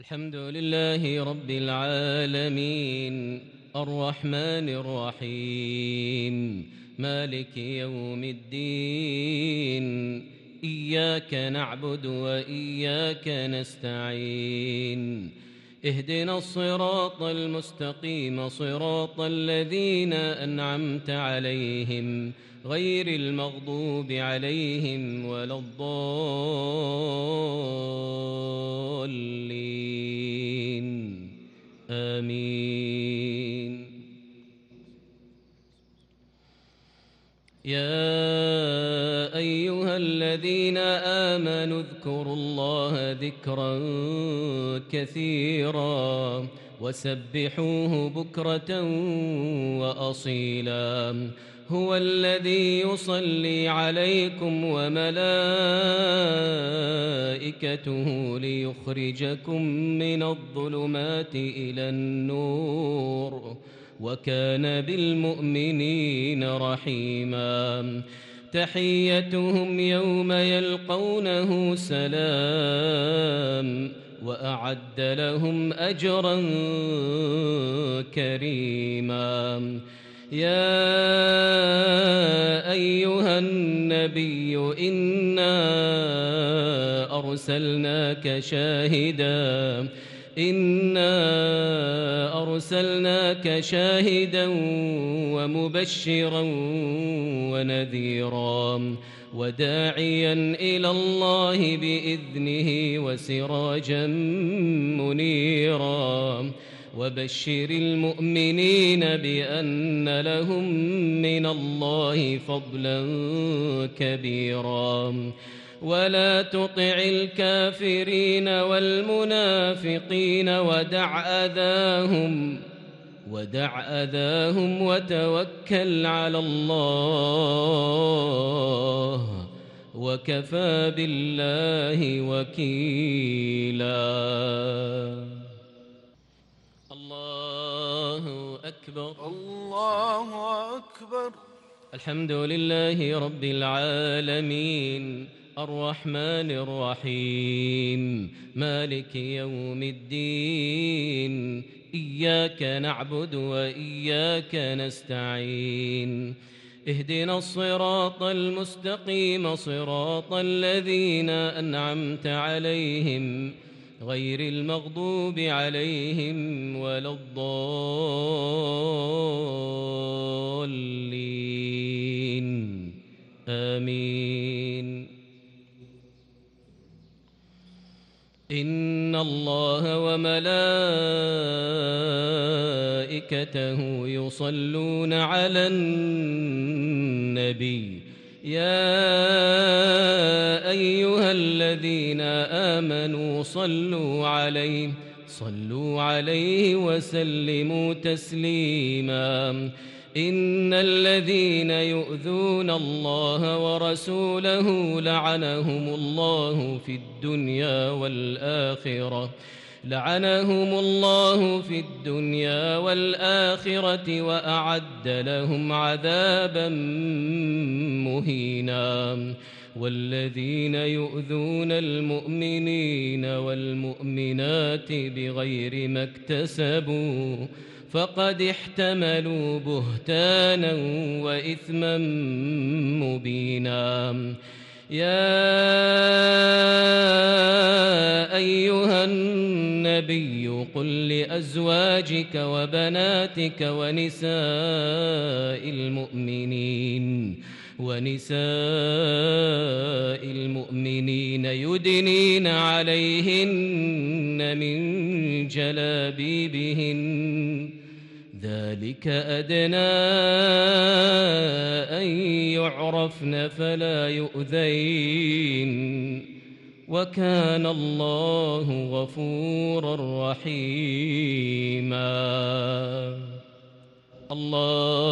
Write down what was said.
الحمد لله رب العالمين الرحمن الرحيم مالك يوم الدين إياك نعبد وإياك نستعين اهدنا الصراط المستقيم صراط الذين أنعمت عليهم غير المغضوب عليهم ولا الضالين آمين. يا أيها الذين آمنوا اذكروا الله ذكرا كثيرا وسبحوه بكرة وأصيلا هو الذي يصلي عليكم وملائكته ليخرجكم من الظلمات إلى النور وكان بالمؤمنين رحيما تحيتهم يوم يلقونه سلام وأعد لهم أجرا كريما يا أيها النبي إنا أرسلناك شاهدا ومبشرا ونذيرا وداعيا إلى الله بإذنه وسراجا منيرا وبشر المؤمنين بأن لهم من الله فضلا كبيرا ولا تطع الكافرين والمنافقين ودع أذاهم وتوكل على الله وكفى بالله وكيلا. الله أكبر الله أكبر. الحمد لله رب العالمين الرحمن الرحيم مالك يوم الدين إياك نعبد وإياك نستعين اهدنا الصراط المستقيم صراط الذين أنعمت عليهم غير المغضوب عليهم ولا الضالين آمين. إن الله وملائكته يصلون على النبي يا أيها الذين آمنوا صلوا عليه وسلموا تسليما إن الذين يؤذون الله ورسوله لعنهم الله في الدنيا والآخرة وأعد لهم عذابا مهينا والذين يؤذون المؤمنين والمؤمنات بغير ما اكتسبوا فقد احتملوا بهتانا وإثما مبينا. يا أيها النبي قل لأزواجك وبناتك ونساء المؤمنين يدنين عليهن من جلابيبهن ذلك أدنى أن يعرفن فلا يؤذين وكان الله غفورا رحيما. الله